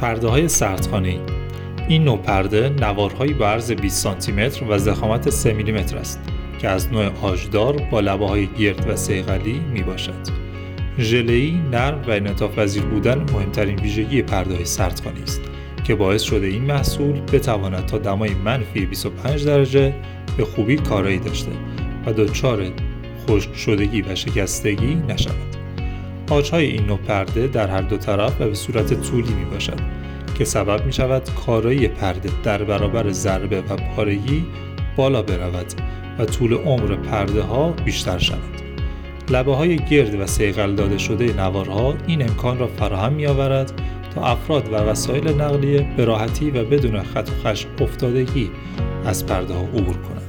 پرده‌های سردخانه‌ای. این نوع پرده نوارهایی با عرض 20 سانتی متر و ضخامت 3 میلیمتر است که از نوع آجدار با لبه‌های گرد و صیقلی میباشد. ژله‌ای، نرم و انعطاف‌پذیر بودن مهمترین ویژگی پرده‌های سردخانه‌ای است که باعث شده این محصول بتواند تا دمای منفی 25 درجه به خوبی کارایی داشته و دچار خشک شدگی و شکستگی نشود. آج‌های این نوع پرده در هر دو طرف و به صورت طولی می باشد که سبب می شود کارایی پرده در برابر ضربه و پارگی بالا برود و طول عمر پرده ها بیشتر شود. لبه های گرد و صیقل داده شده نوارها این امکان را فراهم می آورد تا افراد و وسایل نقلیه به راحتی و بدون خط و خش افتادگی از پرده ها عبور کنند.